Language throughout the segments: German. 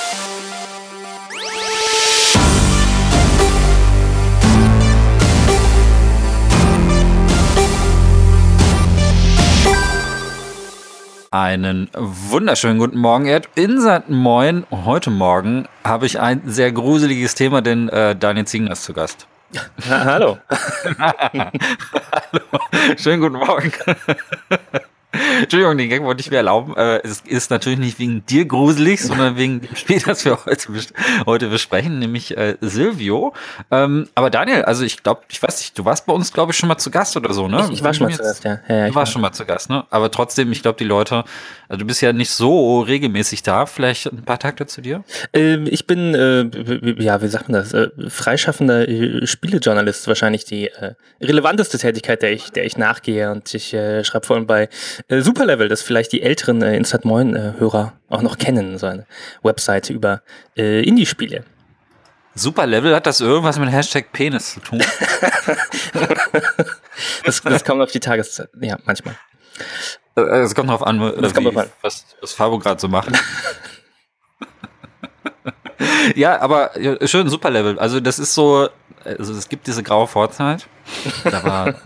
Einen wunderschönen guten Morgen, Ed. In St. Moin. Heute Morgen habe ich ein sehr gruseliges Thema, denn Daniel Ziegner ist zu Gast. Hallo. Hallo. Schönen guten Morgen. Entschuldigung, den Gag wollte ich mir erlauben. Es ist natürlich nicht wegen dir gruselig, sondern wegen dem Spiel, das wir heute besprechen, nämlich Silvio. Aber Daniel, also ich weiß nicht, du warst bei uns, glaube ich, schon mal zu Gast oder so, ne? Ich war schon mal zu Gast, ja. Du warst schon mal zu Gast, ne? Aber trotzdem, ich glaube, die Leute, also du bist ja nicht so regelmäßig da. Vielleicht ein paar Takte zu dir? Ich bin, wie sagt man das? Freischaffender Spielejournalist, wahrscheinlich die relevanteste Tätigkeit, der ich nachgehe. Und ich schreibe vor allem bei Superlevel, das vielleicht die älteren Instant Moin-Hörer auch noch kennen, so eine Webseite über Indie-Spiele. Superlevel, hat das irgendwas mit Hashtag Penis zu tun? das kommt auf die Tageszeit, ja, manchmal. Es kommt drauf an, was Fabo gerade so macht. Ja, aber schön, Superlevel. Also das ist so, also es gibt diese graue Vorzeit. Da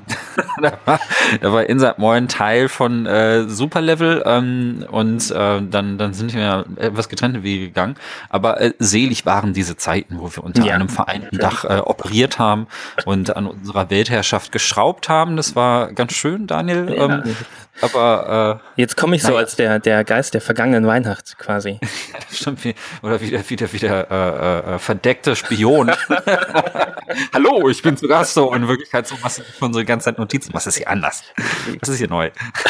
war Insert Moin Teil von Superlevel und dann sind wir etwas getrennte Wege gegangen. Aber selig waren diese Zeiten, wo wir unter einem vereinten Dach operiert haben und an unserer Weltherrschaft geschraubt haben. Das war ganz schön, Daniel. Aber jetzt komme ich so als der Geist der vergangenen Weihnacht quasi. Stimmt, oder wieder verdeckter Spion. Hallo, ich bin zu Gast so. Und in Wirklichkeit so was von so die ganze Zeit Notizen. Was ist hier anders? Was ist hier neu?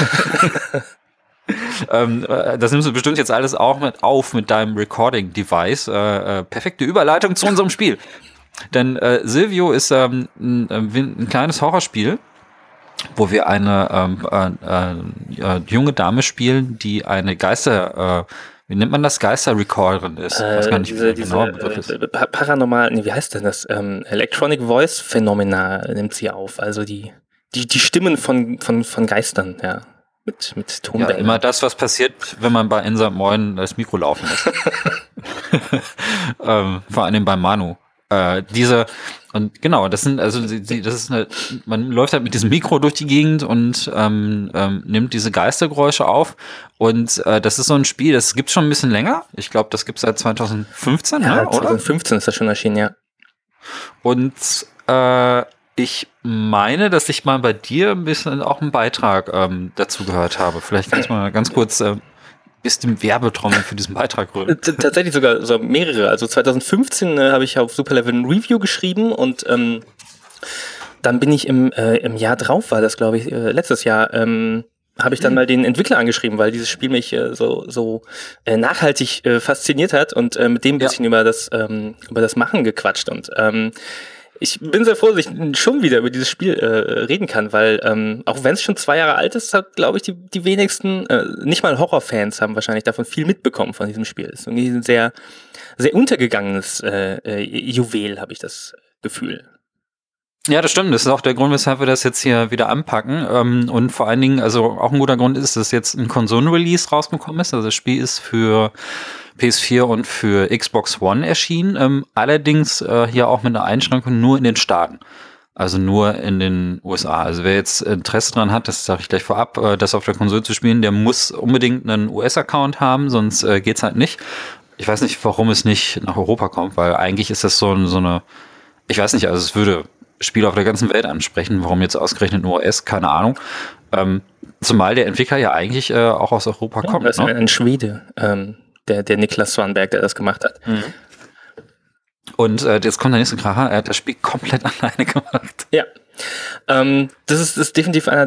Das nimmst du bestimmt jetzt alles auch mit deinem Recording-Device. Perfekte Überleitung zu unserem Spiel. Denn Silvio ist ein kleines Horrorspiel, wo wir eine junge Dame spielen, die eine wie nennt man das? Geisterrecorderin ist. Ich weiß gar nicht, wie der genaue Begriff ist. Paranormal, wie heißt denn das? Electronic Voice Phenomena nimmt sie auf. Also die Stimmen von Geistern, ja. Mit Tonbändern. Ja, immer das, was passiert, wenn man bei Insert Moin das Mikro laufen lässt. Vor allem bei Manu. Und genau, das ist man läuft halt mit diesem Mikro durch die Gegend und nimmt diese Geistergeräusche auf. Und das ist so ein Spiel, das gibt's schon ein bisschen länger. Ich glaube, das gibt's seit 2015, ja, oder? 2015 ist das schon erschienen, ja. Und ich meine, dass ich mal bei dir ein bisschen auch einen Beitrag dazu gehört habe. Vielleicht kannst du mal ganz kurz bisschen Werbetrommel für diesen Beitrag rühren. Tatsächlich sogar so mehrere. Also 2015 habe ich auf Superlevel ein Review geschrieben und dann bin ich im Jahr drauf, war das glaube ich, letztes Jahr, habe ich dann mal den Entwickler angeschrieben, weil dieses Spiel mich so nachhaltig fasziniert hat und mit dem ein bisschen über das Machen gequatscht und ich bin sehr froh, dass ich schon wieder über dieses Spiel reden kann, weil auch wenn es schon 2 Jahre alt ist, hat, glaube ich, die wenigsten, nicht mal Horrorfans haben wahrscheinlich davon viel mitbekommen von diesem Spiel. Es ist irgendwie ein sehr, sehr untergegangenes Juwel, habe ich das Gefühl. Ja, das stimmt. Das ist auch der Grund, weshalb wir das jetzt hier wieder anpacken. Und vor allen Dingen, also auch ein guter Grund ist, dass jetzt ein Konsolen-Release rausgekommen ist. Also das Spiel ist für PS4 und für Xbox One erschienen. Allerdings hier auch mit einer Einschränkung nur in den Staaten. Also nur in den USA. Also wer jetzt Interesse dran hat, das sage ich gleich vorab, das auf der Konsole zu spielen, der muss unbedingt einen US-Account haben, sonst geht's halt nicht. Ich weiß nicht, warum es nicht nach Europa kommt, weil eigentlich ist das so eine, ich weiß nicht, also es würde Spiele auf der ganzen Welt ansprechen. Warum jetzt ausgerechnet nur US? Keine Ahnung. Zumal der Entwickler ja eigentlich auch aus Europa kommt. Das ist ein Schwede, der Niklas Swanberg, der das gemacht hat. Mhm. Und jetzt kommt der nächste Kracher. Er hat das Spiel komplett alleine gemacht. Ja. Das ist definitiv einer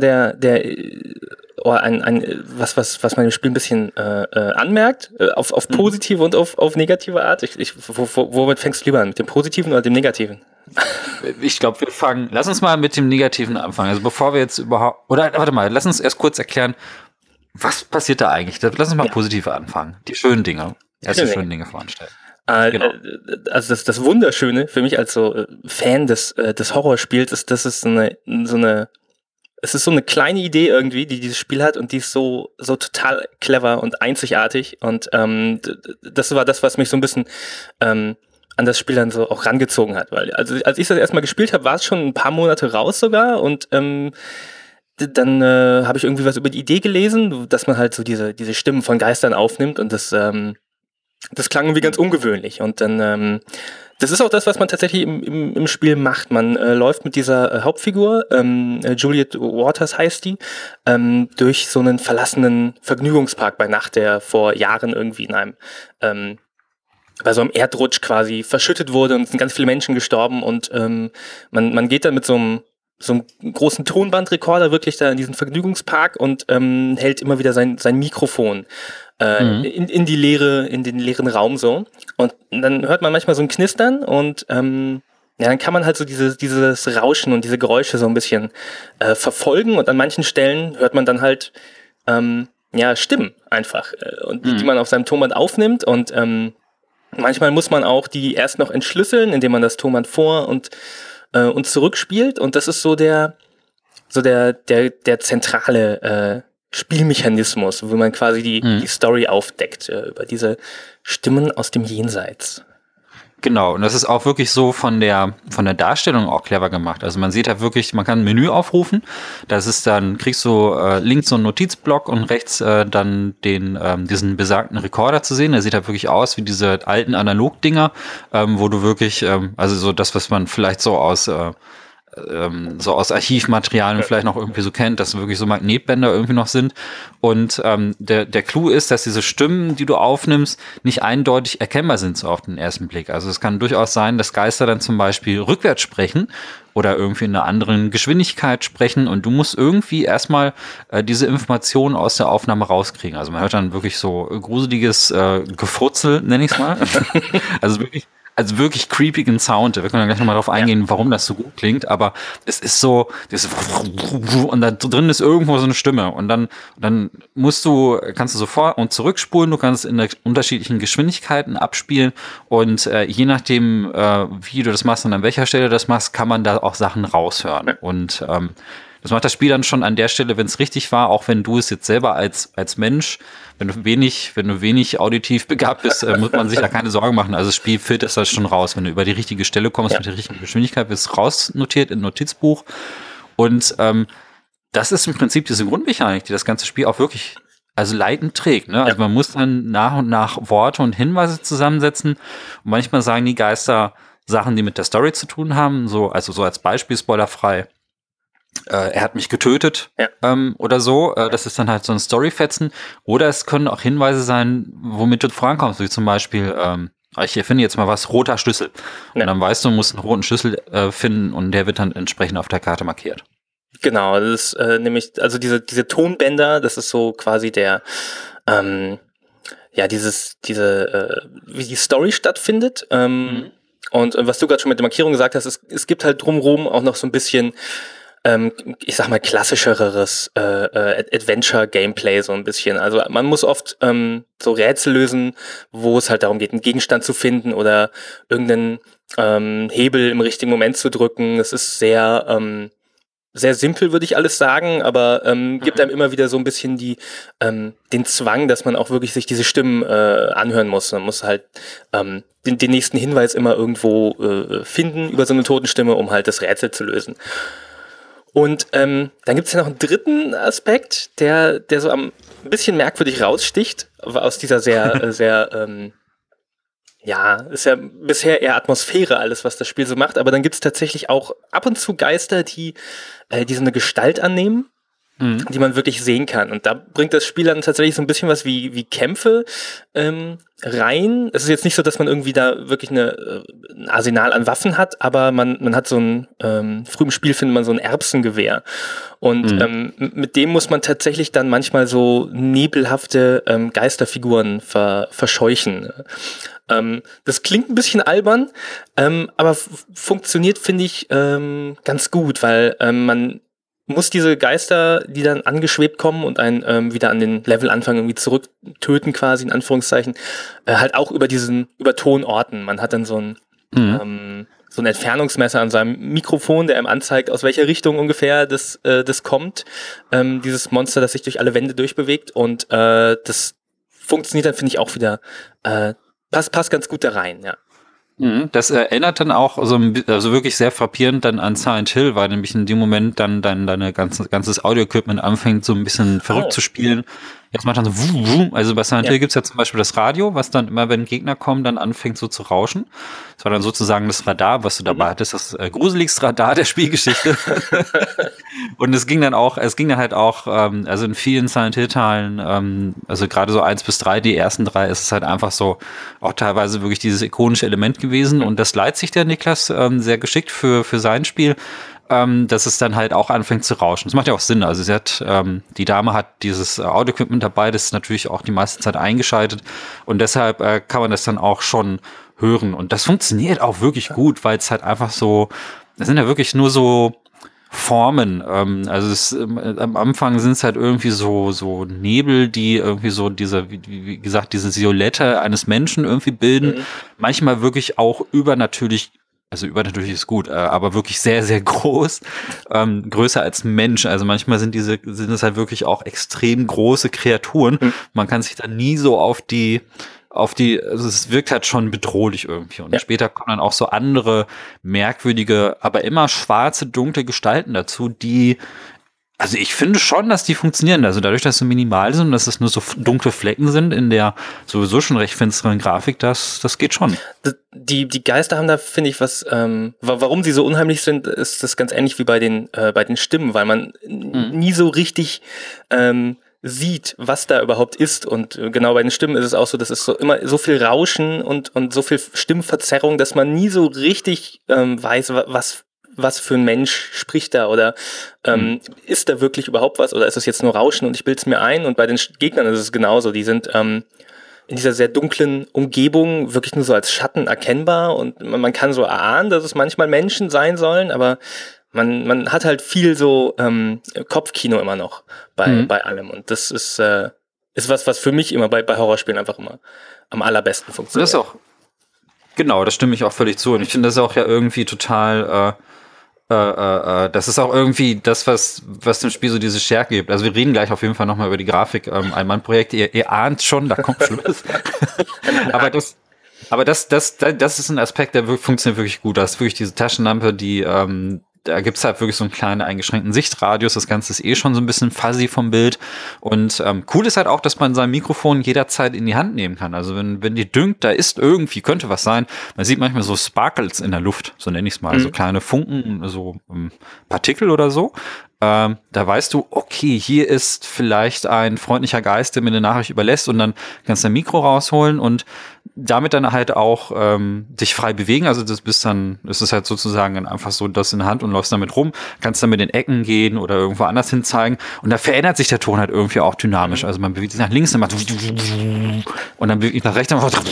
was man im Spiel ein bisschen anmerkt, auf positive und auf negative Art. Womit fängst du lieber an? Mit dem Positiven oder dem Negativen? Ich glaube, lass uns mal mit dem Negativen anfangen. Also bevor wir jetzt warte mal, lass uns erst kurz erklären, was passiert da eigentlich? Lass uns mal positiv anfangen. Die schönen Dinge. Erst die schönen Dinge voranstellen. Genau. Also das Wunderschöne für mich als so Fan des Horrorspiels ist, dass es so eine es ist so eine kleine Idee irgendwie, die dieses Spiel hat und die ist so total clever und einzigartig und das war das, was mich so ein bisschen an das Spiel dann so auch rangezogen hat, weil also als ich das erstmal gespielt habe, war es schon ein paar Monate raus sogar und dann habe ich irgendwie was über die Idee gelesen, dass man halt so diese Stimmen von Geistern aufnimmt und das klang irgendwie ganz ungewöhnlich und dann das ist auch das, was man tatsächlich im Spiel macht. Man läuft mit dieser Hauptfigur, Juliet Waters heißt die, durch so einen verlassenen Vergnügungspark bei Nacht, der vor Jahren irgendwie in einem bei so einem Erdrutsch quasi verschüttet wurde und es sind ganz viele Menschen gestorben und man geht dann mit so einem großen Tonbandrekorder wirklich da in diesen Vergnügungspark und hält immer wieder sein Mikrofon in den leeren Raum so. Und dann hört man manchmal so ein Knistern und dann kann man halt so dieses Rauschen und diese Geräusche so ein bisschen verfolgen und an manchen Stellen hört man dann halt Stimmen einfach und die man auf seinem Tonband aufnimmt und manchmal muss man auch die erst noch entschlüsseln, indem man das Tonband vor und zurückspielt und das ist so der zentrale Spielmechanismus, wo man quasi die Story aufdeckt über diese Stimmen aus dem Jenseits. Genau, und das ist auch wirklich so von der Darstellung auch clever gemacht. Also man sieht ja wirklich, man kann ein Menü aufrufen, das ist dann, kriegst du links so einen Notizblock und rechts dann diesen besagten Rekorder zu sehen. Der sieht halt wirklich aus wie diese alten Analogdinger, wo du wirklich, also so das, was man vielleicht so aus Archivmaterialien vielleicht noch irgendwie so kennt, dass wirklich so Magnetbänder irgendwie noch sind. Und der Clou ist, dass diese Stimmen, die du aufnimmst, nicht eindeutig erkennbar sind so auf den ersten Blick. Also es kann durchaus sein, dass Geister dann zum Beispiel rückwärts sprechen oder irgendwie in einer anderen Geschwindigkeit sprechen und du musst irgendwie erstmal diese Informationen aus der Aufnahme rauskriegen. Also man hört dann wirklich so gruseliges Gefurzel, nenne ich es mal. Also wirklich creepigen Sound. Wir können dann gleich nochmal drauf eingehen, warum das so gut klingt, aber es ist so, und da drin ist irgendwo so eine Stimme und dann kannst du so vor- und zurückspulen, du kannst in unterschiedlichen Geschwindigkeiten abspielen und je nachdem, wie du das machst und an welcher Stelle das machst, kann man da auch Sachen raushören. Und das macht das Spiel dann schon an der Stelle, wenn es richtig war, auch wenn du es jetzt selber als Mensch, wenn du wenig auditiv begabt bist, muss man sich da keine Sorgen machen. Also das Spiel filtert das schon raus. Wenn du über die richtige Stelle kommst, mit der richtigen Geschwindigkeit, wird es rausnotiert in Notizbuch. Und das ist im Prinzip diese Grundmechanik, die das ganze Spiel auch wirklich leitend trägt. Ne? Also man muss dann nach und nach Worte und Hinweise zusammensetzen. Und manchmal sagen die Geister Sachen, die mit der Story zu tun haben. So als Beispiel, spoilerfrei. Er hat mich getötet oder so. Das ist dann halt so ein Storyfetzen. Oder es können auch Hinweise sein, womit du vorankommst. Wie zum Beispiel, ich erfinde jetzt mal was, roter Schlüssel. Und dann weißt du musst einen roten Schlüssel finden und der wird dann entsprechend auf der Karte markiert. Genau, das ist nämlich, also diese Tonbänder, das ist so quasi der, wie die Story stattfindet. Und was du gerade schon mit der Markierung gesagt hast, es gibt halt drumherum auch noch so ein bisschen ich sag mal, klassischeres Adventure-Gameplay so ein bisschen. Also man muss oft so Rätsel lösen, wo es halt darum geht, einen Gegenstand zu finden oder irgendeinen Hebel im richtigen Moment zu drücken. Es ist sehr simpel, würde ich alles sagen, aber gibt einem immer wieder so ein bisschen den Zwang, dass man auch wirklich sich diese Stimmen anhören muss. Man muss halt den nächsten Hinweis immer irgendwo finden über so eine Totenstimme, um halt das Rätsel zu lösen. Und dann gibt es ja noch einen dritten Aspekt, der so ein bisschen merkwürdig raussticht, aus dieser sehr, ist ja bisher eher Atmosphäre alles, was das Spiel so macht, aber dann gibt es tatsächlich auch ab und zu Geister, die so eine Gestalt annehmen, die man wirklich sehen kann. Und da bringt das Spiel dann tatsächlich so ein bisschen was wie Kämpfe rein. Es ist jetzt nicht so, dass man irgendwie da wirklich ein Arsenal an Waffen hat, aber man hat so früh im Spiel findet man so ein Erbsengewehr. Und mit dem muss man tatsächlich dann manchmal so nebelhafte Geisterfiguren verscheuchen. Das klingt ein bisschen albern, aber funktioniert, finde ich, ganz gut, weil man muss diese Geister, die dann angeschwebt kommen und einen wieder an den Levelanfang irgendwie zurücktöten quasi, in Anführungszeichen, halt auch über Tonorten. Man hat dann so ein so ein Entfernungsmesser an seinem Mikrofon, der ihm anzeigt, aus welcher Richtung ungefähr das kommt. Dieses Monster, das sich durch alle Wände durchbewegt. Und das funktioniert dann, finde ich, auch wieder. Passt ganz gut da rein, ja. Das erinnert dann auch also wirklich sehr frappierend dann an Silent Hill, weil nämlich in dem Moment dann deine ganzes Audio-Equipment anfängt so ein bisschen verrückt zu spielen. Jetzt macht dann so wuh. Also bei Silent Hill gibt's ja zum Beispiel das Radio, was dann immer, wenn Gegner kommen, dann anfängt so zu rauschen. Das war dann sozusagen das Radar, was du dabei hattest, das gruseligste Radar der Spielgeschichte. Und es ging dann halt auch, also in vielen Silent Hill-Teilen, also gerade so 1 bis 3, die ersten 3, ist es halt einfach so auch teilweise wirklich dieses ikonische Element gewesen. Und das leiht sich der Niklas sehr geschickt für sein Spiel, dass es dann halt auch anfängt zu rauschen. Das macht ja auch Sinn. Also die Dame hat dieses Audio-Equipment dabei, das ist natürlich auch die meiste Zeit eingeschaltet. Und deshalb kann man das dann auch schon hören. Und das funktioniert auch wirklich gut, weil es halt einfach so, das sind ja wirklich nur so Formen. Also am Anfang sind es halt irgendwie so Nebel, die irgendwie so wie gesagt, diese Silhouette eines Menschen irgendwie bilden. Manchmal wirklich auch übernatürlich ist gut, aber wirklich sehr, sehr groß, größer als Mensch. Also manchmal sind es halt wirklich auch extrem große Kreaturen. Man kann sich da nie so also es wirkt halt schon bedrohlich irgendwie. Und später kommen dann auch so andere merkwürdige, aber immer schwarze, dunkle Gestalten dazu, also ich finde schon, dass die funktionieren. Also dadurch, dass sie minimal sind und dass es nur so dunkle Flecken sind in der sowieso schon recht finsteren Grafik, das geht schon. Die Geister haben da, finde ich, was, warum sie so unheimlich sind, ist das ganz ähnlich wie bei den Stimmen, weil man nie so richtig sieht, was da überhaupt ist. Und genau bei den Stimmen ist es auch so, dass es so immer so viel Rauschen und so viel Stimmverzerrung, dass man nie so richtig weiß, was für ein Mensch spricht da oder ist da wirklich überhaupt was oder ist es jetzt nur Rauschen und ich bilde es mir ein? Und bei den Gegnern ist es genauso. Die sind in dieser sehr dunklen Umgebung wirklich nur so als Schatten erkennbar und man kann so erahnen, dass es manchmal Menschen sein sollen, aber man hat halt viel so Kopfkino immer noch bei allem und das ist was für mich immer bei Horrorspielen einfach immer am allerbesten funktioniert. Das ist auch, genau, das stimme ich auch völlig zu und ich finde das auch ja irgendwie total das ist auch irgendwie das, was dem Spiel so diese Stärke gibt. Also wir reden gleich auf jeden Fall nochmal über die Grafik. Ein-Mann-Projekt, ihr ahnt schon, da kommt Schlimmes. aber das ist ein Aspekt, der funktioniert wirklich gut. Da ist wirklich diese Taschenlampe, da gibt's halt wirklich so einen kleinen eingeschränkten Sichtradius. Das Ganze ist schon so ein bisschen fuzzy vom Bild. Und cool ist halt auch, dass man sein Mikrofon jederzeit in die Hand nehmen kann. Also wenn dir dünkt, da ist irgendwie, könnte was sein. Man sieht manchmal so Sparkles in der Luft, so nenne ich es mal. So kleine Funken, so Partikel oder so. Da weißt du, okay, hier ist vielleicht ein freundlicher Geist, der mir eine Nachricht überlässt und dann kannst du ein Mikro rausholen und damit dann halt auch dich frei bewegen. Also das ist halt sozusagen dann einfach so das in der Hand und läufst damit rum, kannst dann mit den Ecken gehen oder irgendwo anders hin zeigen und da verändert sich der Ton halt irgendwie auch dynamisch. Also man bewegt sich nach links und macht und dann bewegt sich nach rechts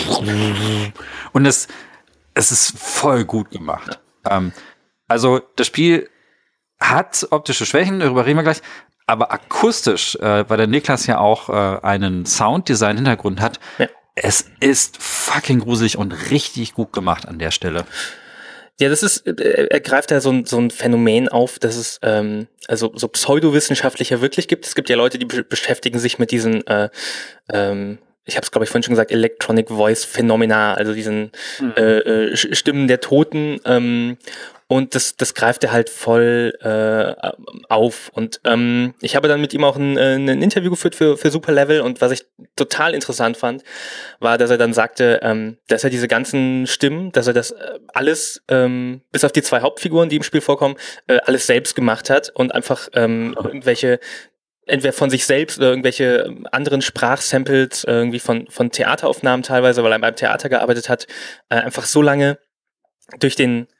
und es ist voll gut gemacht. Also das Spiel hat optische Schwächen, darüber reden wir gleich, aber akustisch, weil der Niklas ja auch einen Sounddesign-Hintergrund hat, es ist fucking gruselig und richtig gut gemacht an der Stelle. Ja, er greift da so ein Phänomen auf, dass es also so pseudowissenschaftlicher wirklich gibt. Es gibt ja Leute, die beschäftigen sich mit diesen ich habe es, glaube ich, vorhin schon gesagt, Electronic Voice Phenomena, also diesen Stimmen der Toten. Und das greift er halt voll auf. Und ich habe dann mit ihm auch ein Interview geführt für Super Level. Und was ich total interessant fand, war, dass er dann sagte, dass er diese ganzen Stimmen, dass er das alles, bis auf die 2 Hauptfiguren, die im Spiel vorkommen, alles selbst gemacht hat und einfach irgendwelche entweder von sich selbst oder irgendwelche anderen Sprachsamples irgendwie von Theateraufnahmen teilweise, weil er beim Theater gearbeitet hat, einfach so lange durch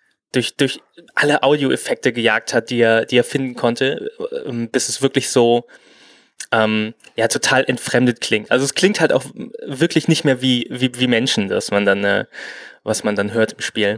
alle Audioeffekte gejagt hat, die er finden konnte, bis es wirklich so total entfremdet klingt. Also es klingt halt auch wirklich nicht mehr wie Menschen, was man dann hört im Spiel.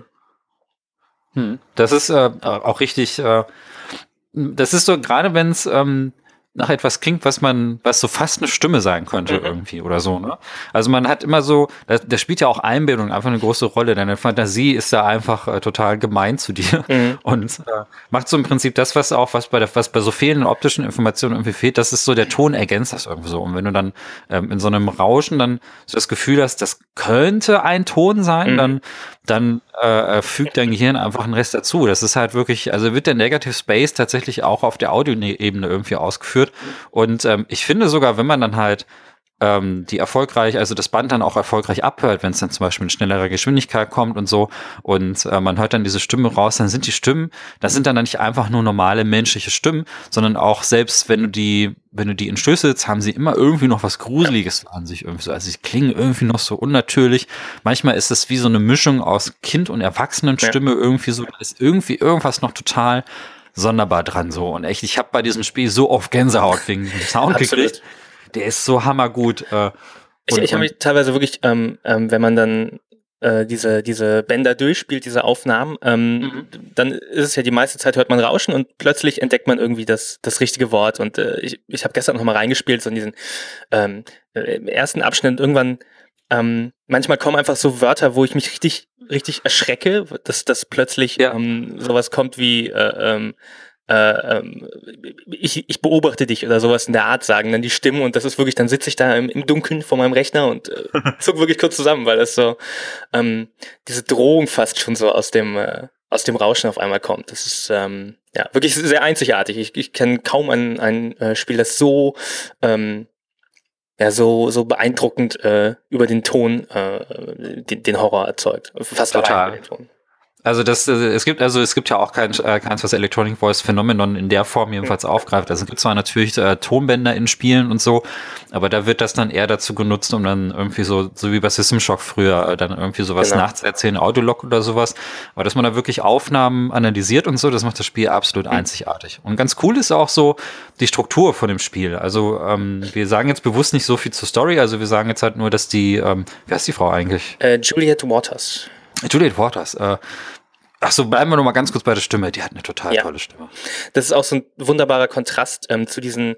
Das ist auch richtig, das ist so, gerade wenn es nach etwas klingt, was so fast eine Stimme sein könnte irgendwie oder so, ne? Also man hat immer so, da spielt ja auch Einbildung einfach eine große Rolle. Deine Fantasie ist da einfach total gemein zu dir und macht so im Prinzip das, was bei so fehlenden optischen Informationen irgendwie fehlt, das ist so, der Ton ergänzt das irgendwie so. Und wenn du dann in so einem Rauschen dann so das Gefühl hast, das könnte ein Ton sein, dann fügt dein Gehirn einfach einen Rest dazu. Das ist halt wirklich, also wird der Negative Space tatsächlich auch auf der Audioebene irgendwie ausgeführt. Und ich finde sogar, wenn man dann halt also das Band dann auch erfolgreich abhört, wenn es dann zum Beispiel in schnellerer Geschwindigkeit kommt und so und man hört dann diese Stimme raus, dann sind die Stimmen, das sind dann nicht einfach nur normale menschliche Stimmen, sondern auch selbst wenn du die entstößelst, haben sie immer irgendwie noch was Gruseliges an sich irgendwie so. Also sie klingen irgendwie noch so unnatürlich. Manchmal ist es wie so eine Mischung aus Kind- und Erwachsenenstimme irgendwie so, da ist irgendwie irgendwas noch total sonderbar dran so. Und echt, ich habe bei diesem Spiel so oft Gänsehaut wegen dem Sound gekriegt. Der ist so hammergut. Ich habe mich teilweise wirklich, wenn man dann diese Bänder durchspielt, diese Aufnahmen, dann ist es ja die meiste Zeit hört man Rauschen und plötzlich entdeckt man irgendwie das richtige Wort. Und ich habe gestern noch mal reingespielt, so in diesen ersten Abschnitt irgendwann. Manchmal kommen einfach so Wörter, wo ich mich richtig erschrecke, dass plötzlich sowas kommt wie ich beobachte dich oder sowas in der Art, sagen dann die Stimmen, und das ist wirklich, dann sitze ich da im Dunkeln vor meinem Rechner und zuck wirklich kurz zusammen, weil das so diese Drohung fast schon so aus dem Rauschen auf einmal kommt. Das ist wirklich sehr einzigartig. Ich kenne kaum ein Spiel, das so so beeindruckend über den Ton den Horror erzeugt. Fast total. Über den Ton. Also es gibt ja auch keins, was Electronic Voice Phenomenon in der Form jedenfalls aufgreift. Also es gibt zwar natürlich Tonbänder in Spielen und so, aber da wird das dann eher dazu genutzt, um dann irgendwie so wie bei System Shock früher dann irgendwie sowas nachzuerzählen, Audiolog oder sowas. Aber dass man da wirklich Aufnahmen analysiert und so, das macht das Spiel absolut einzigartig. Und ganz cool ist auch so die Struktur von dem Spiel. Also wir sagen jetzt bewusst nicht so viel zur Story, also wir sagen jetzt halt nur, dass die, wie heißt die Frau eigentlich? Juliette Waters. Juliette Waters, Achso, bleiben wir noch mal ganz kurz bei der Stimme. Die hat eine total tolle Stimme. Das ist auch so ein wunderbarer Kontrast zu diesem,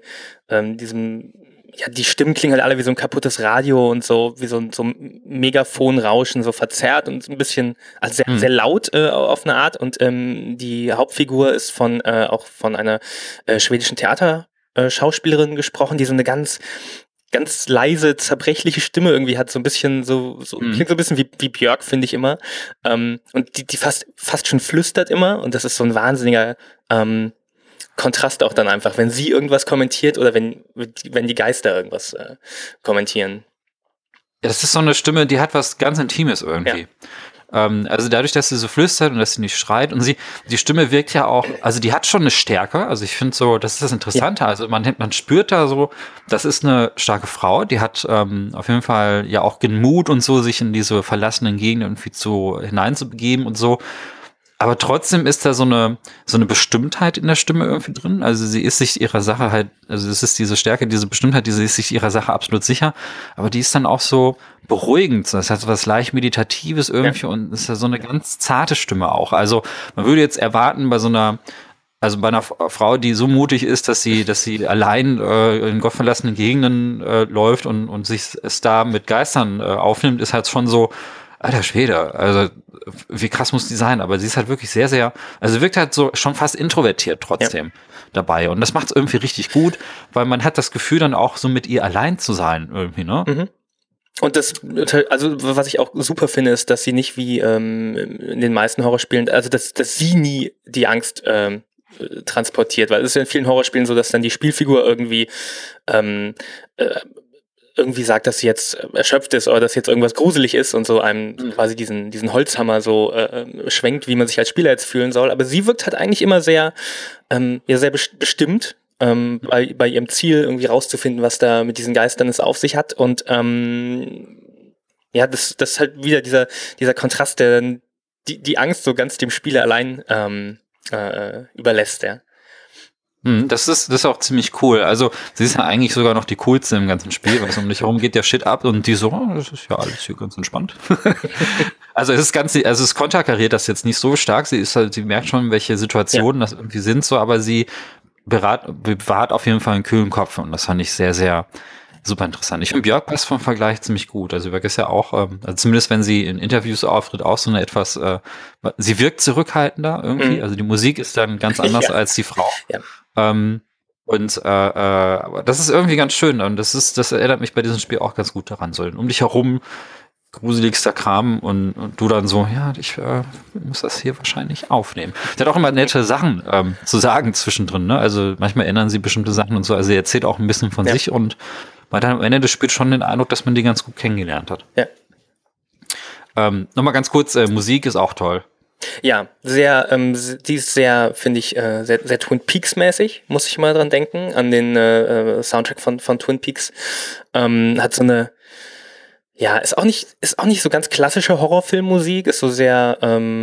die Stimmen klingen halt alle wie so ein kaputtes Radio und so, wie so ein Megafonrauschen, so verzerrt und ein bisschen, also sehr, sehr laut auf eine Art. Und die Hauptfigur ist auch von einer schwedischen Theaterschauspielerin gesprochen, die so eine ganz leise, zerbrechliche Stimme irgendwie hat, so ein bisschen klingt so ein bisschen wie Björk, finde ich immer. Und die fast schon flüstert immer, und das ist so ein wahnsinniger Kontrast auch dann einfach, wenn sie irgendwas kommentiert oder wenn die Geister irgendwas kommentieren. Ja, das ist so eine Stimme, die hat was ganz Intimes irgendwie. Ja. Also dadurch, dass sie so flüstert und dass sie nicht schreit, und die Stimme wirkt ja auch, also die hat schon eine Stärke, also ich finde so, das ist das Interessante, also man spürt da so, das ist eine starke Frau, die hat auf jeden Fall ja auch den Mut und so, sich in diese verlassenen Gegenden irgendwie hineinzubegeben und so. Aber trotzdem ist da so eine Bestimmtheit in der Stimme irgendwie drin. Also sie ist sich ihrer Sache halt, also es ist diese Stärke, diese Bestimmtheit, sie ist sich ihrer Sache absolut sicher. Aber die ist dann auch so beruhigend. Das hat so was leicht Meditatives irgendwie und ist ja so eine ganz zarte Stimme auch. Also man würde jetzt erwarten bei einer Frau, die so mutig ist, dass sie allein in gottverlassenen Gegenden läuft und sich es da mit Geistern aufnimmt, ist halt schon so, alter Schwede, also wie krass muss die sein, aber sie ist halt wirklich sehr, sehr, also wirkt halt so schon fast introvertiert trotzdem dabei, und das macht es irgendwie richtig gut, weil man hat das Gefühl dann auch so mit ihr allein zu sein irgendwie, ne? Mhm. Und also was ich auch super finde, ist, dass sie nicht wie in den meisten Horrorspielen, also dass sie nie die Angst transportiert, weil es ist ja in vielen Horrorspielen so, dass dann die Spielfigur irgendwie sagt, dass sie jetzt erschöpft ist oder dass jetzt irgendwas gruselig ist und so einem quasi diesen Holzhammer so schwenkt, wie man sich als Spieler jetzt fühlen soll. Aber sie wirkt halt eigentlich immer sehr, sehr bestimmt bei ihrem Ziel, irgendwie rauszufinden, was da mit diesen Geistern es auf sich hat. Und das ist halt wieder dieser Kontrast, der die Angst so ganz dem Spieler allein überlässt, ja. Das ist auch ziemlich cool. Also sie ist ja eigentlich sogar noch die coolste im ganzen Spiel, weil es um dich herum geht der Shit ab und die so, das ist ja alles hier ganz entspannt. Also es konterkariert das jetzt nicht so stark. Sie merkt schon, welche Situationen das irgendwie sind, so, aber sie bewahrt auf jeden Fall einen kühlen Kopf und das fand ich sehr, sehr super interessant. Ich finde Björk passt vom Vergleich ziemlich gut. Also Björk ist ja auch, also zumindest wenn sie in Interviews auftritt, auch so eine etwas, sie wirkt zurückhaltender irgendwie. Also die Musik ist dann ganz anders als die Frau. Ja. Aber das ist irgendwie ganz schön und das erinnert mich bei diesem Spiel auch ganz gut daran. So um dich herum gruseligster Kram und du dann so, ja, ich muss das hier wahrscheinlich aufnehmen. Der hat auch immer nette Sachen zu sagen zwischendrin, ne? Also manchmal ändern sie bestimmte Sachen und so. Also er erzählt auch ein bisschen von sich und man hat am Ende des Spiels schon den Eindruck, dass man die ganz gut kennengelernt hat. Ja. Nochmal ganz kurz, Musik ist auch toll. Ja, sehr, die ist sehr, finde ich, sehr, sehr Twin Peaks-mäßig, muss ich mal dran denken, an den Soundtrack von Twin Peaks. Hat so eine, ja, ist auch nicht so ganz klassische Horrorfilmmusik, ist so sehr,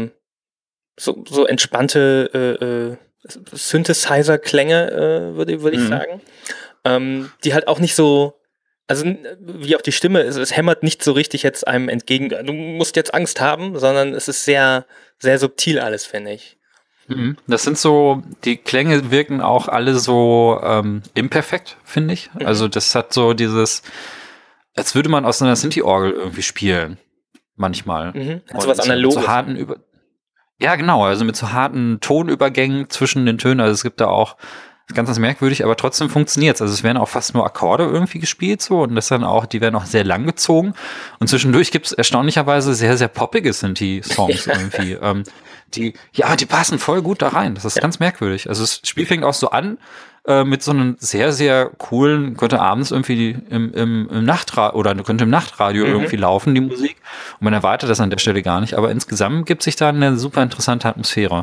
so entspannte Synthesizer-Klänge, würde ich sagen. Die halt auch nicht so, also wie auch die Stimme, es hämmert nicht so richtig jetzt einem entgegen, du musst jetzt Angst haben, sondern es ist sehr, sehr subtil alles, finde ich. Das sind so, die Klänge wirken auch alle so imperfekt, finde ich. Also das hat so dieses, als würde man aus einer Synthi-Orgel irgendwie spielen, manchmal. Also was Analoges. So harten ja, genau, also mit so harten Tonübergängen zwischen den Tönen, also es gibt da auch ganz merkwürdig, aber trotzdem funktioniert's. Also es werden auch fast nur Akkorde irgendwie gespielt so und das dann auch, die werden auch sehr lang gezogen und zwischendurch gibt's erstaunlicherweise sehr, sehr poppige Synthi-Songs irgendwie. Die passen voll gut da rein. Das ist ganz merkwürdig. Also das Spiel fängt auch so an mit so einem sehr, sehr coolen, könnte abends irgendwie im Nachtradio oder könnte im Nachtradio irgendwie laufen, die Musik. Und man erwartet das an der Stelle gar nicht. Aber insgesamt gibt sich da eine super interessante Atmosphäre.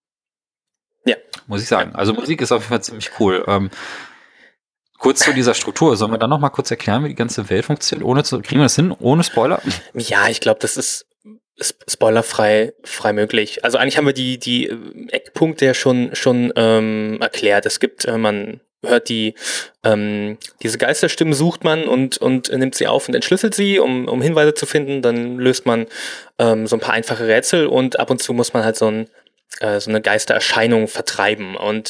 Ja. Muss ich sagen. Also Musik ist auf jeden Fall ziemlich cool. Kurz zu dieser Struktur. Sollen wir dann noch mal kurz erklären, wie die ganze Welt funktioniert? Kriegen wir das hin? Ohne Spoiler? Ja, ich glaube, das ist spoilerfrei möglich. Also eigentlich haben wir die Eckpunkte ja schon erklärt. Es gibt, man hört diese Geisterstimmen sucht man und nimmt sie auf und entschlüsselt sie, um Hinweise zu finden. Dann löst man so ein paar einfache Rätsel und ab und zu muss man halt so eine Geistererscheinung vertreiben. Und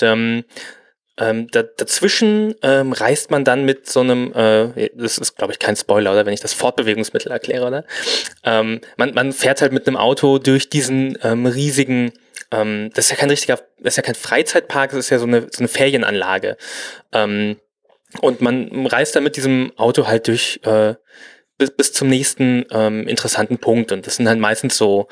dazwischen reist man dann mit so einem, das ist glaube ich kein Spoiler, oder wenn ich das Fortbewegungsmittel erkläre, oder? Man fährt halt mit einem Auto durch diesen riesigen, das ist ja kein Freizeitpark, das ist ja so eine Ferienanlage. Und man reist dann mit diesem Auto halt durch bis zum nächsten interessanten Punkt. Und das sind halt meistens so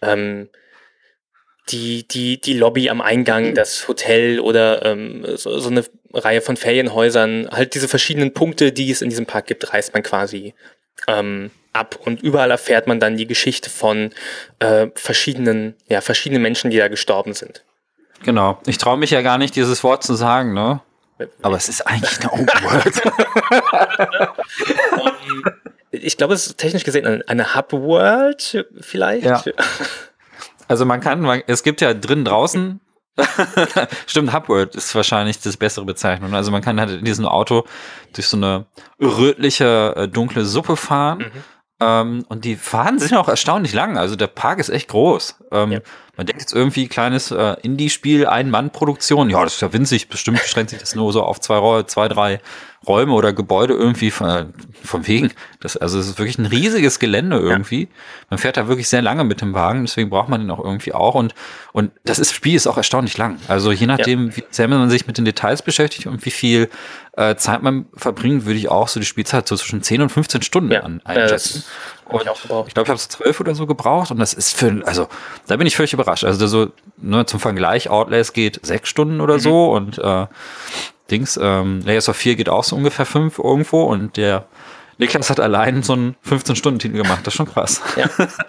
die Lobby am Eingang, das Hotel oder so eine Reihe von Ferienhäusern, halt diese verschiedenen Punkte, die es in diesem Park gibt, reist man quasi ab und überall erfährt man dann die Geschichte von verschiedenen Menschen, die da gestorben sind. Genau. Ich traue mich ja gar nicht, dieses Wort zu sagen, ne? Aber es ist eigentlich eine Open World. Ich glaube, es ist technisch gesehen eine Hub World vielleicht. Ja. Also es gibt ja drinnen draußen, stimmt, Hubworld ist wahrscheinlich das bessere Bezeichnung. Also man kann halt in diesem Auto durch so eine rötliche, dunkle Suppe fahren. Und die Fahnen sind auch erstaunlich lang. Also der Park ist echt groß. Man denkt jetzt irgendwie kleines Indie-Spiel, Ein-Mann-Produktion. Ja, das ist ja winzig. Bestimmt beschränkt sich das nur so auf 2, 3 Räume oder Gebäude irgendwie von wegen. Also es ist wirklich ein riesiges Gelände irgendwie. Ja. Man fährt da wirklich sehr lange mit dem Wagen, deswegen braucht man den auch irgendwie auch. Und das Spiel ist auch erstaunlich lang. Also je nachdem, wie sehr man sich mit den Details beschäftigt und wie viel Zeit man verbringt, würde ich auch so die Spielzeit so zwischen 10 und 15 Stunden einschätzen. Und ich glaube, ich habe so 12 oder so gebraucht und das ist also da bin ich völlig überrascht. Also zum Vergleich, Outlast geht 6 Stunden oder so und Layers of 4 geht auch so ungefähr 5 irgendwo und der Niklas hat allein so einen 15-Stunden-Titel gemacht. Das ist schon krass. Ja.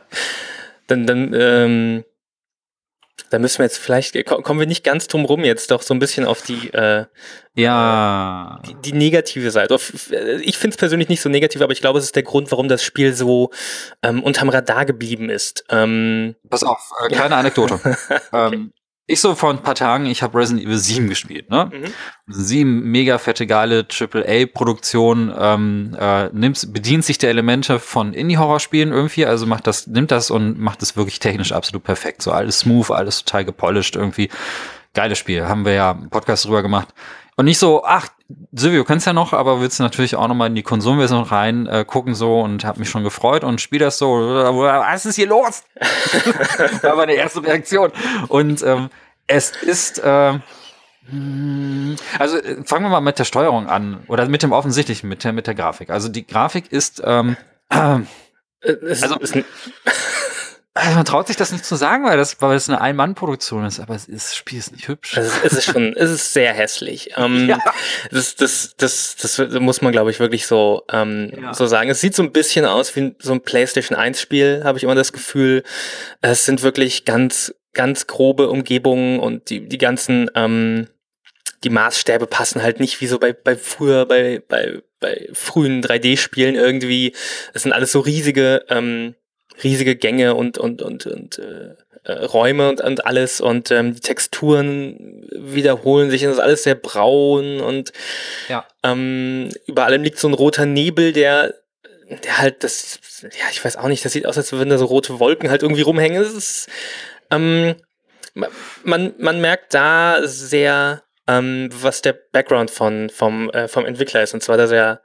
Dann müssen wir jetzt vielleicht, kommen wir nicht ganz drum rum, jetzt doch so ein bisschen auf die die negative Seite. Ich finde es persönlich nicht so negativ, aber ich glaube, es ist der Grund, warum das Spiel so unterm Radar geblieben ist. Pass auf, kleine Anekdote. Okay. Ich so vor ein paar Tagen, ich habe Resident Evil 7 gespielt, ne? 7 mega fette, geile AAA-Produktion, bedient sich der Elemente von Indie-Horror-Spielen irgendwie, also nimmt das und macht es wirklich technisch absolut perfekt. So alles smooth, alles total gepolished irgendwie. geiles Spiel, haben wir ja einen Podcast drüber gemacht. Und nicht so, ach, Silvio, kannst ja noch, aber willst du natürlich auch nochmal in die Konsolenversion rein gucken so und hab mich schon gefreut und spiel das so, was ist hier los? Das war meine erste Reaktion. Und es ist, also fangen wir mal mit der Steuerung an oder mit dem Offensichtlichen, mit der Grafik. Also die Grafik ist, also man traut sich das nicht zu sagen, weil es eine Ein-Mann-Produktion ist, aber das Spiel ist nicht hübsch. Es ist sehr hässlich. Ja. Das muss man, glaube ich, wirklich so sagen. Es sieht so ein bisschen aus wie so ein PlayStation 1-Spiel, habe ich immer das Gefühl. Es sind wirklich ganz, ganz grobe Umgebungen und die ganzen die Maßstäbe passen halt nicht wie so bei früher, bei frühen 3D-Spielen irgendwie. Es sind alles so riesige Gänge und Räume und alles und die Texturen wiederholen sich und es ist alles sehr braun und über allem liegt so ein roter Nebel, der halt ich weiß auch nicht, das sieht aus, als würden da so rote Wolken halt irgendwie rumhängen. Es ist, man merkt da sehr, was der Background vom Entwickler ist, und zwar, dass er